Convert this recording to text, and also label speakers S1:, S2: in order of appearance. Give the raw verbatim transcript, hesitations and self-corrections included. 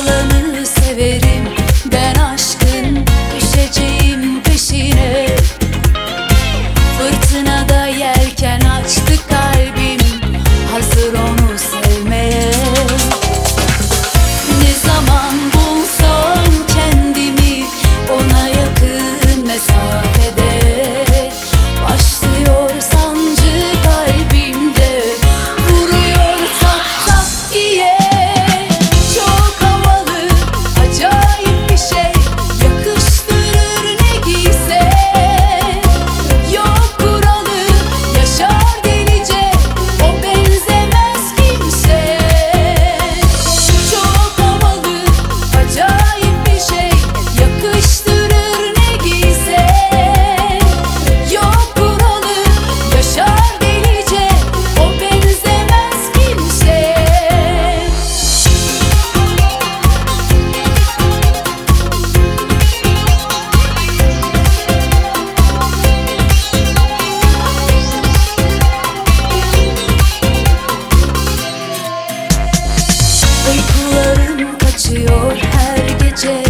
S1: olanı severim ben aşkın, düşeceğim peşine. Fırtınada yelken açtı kalbim, hazır onu sevmeye. Ne zaman bulsam kendimi ona yakın mesafede, başlıyor sancı kalbimde, vuruyor tak tak diye. Çok havalı, acayip bir şey, yakıştırır ne giyse. Yok kuralı, yaşar delice, o benzemez kimse. Çok havalı, acayip bir şey, yakıştırır ne giyse. Yok kuralı, yaşar delice, o benzemez kimse. Uykularım kaçıyor her gece,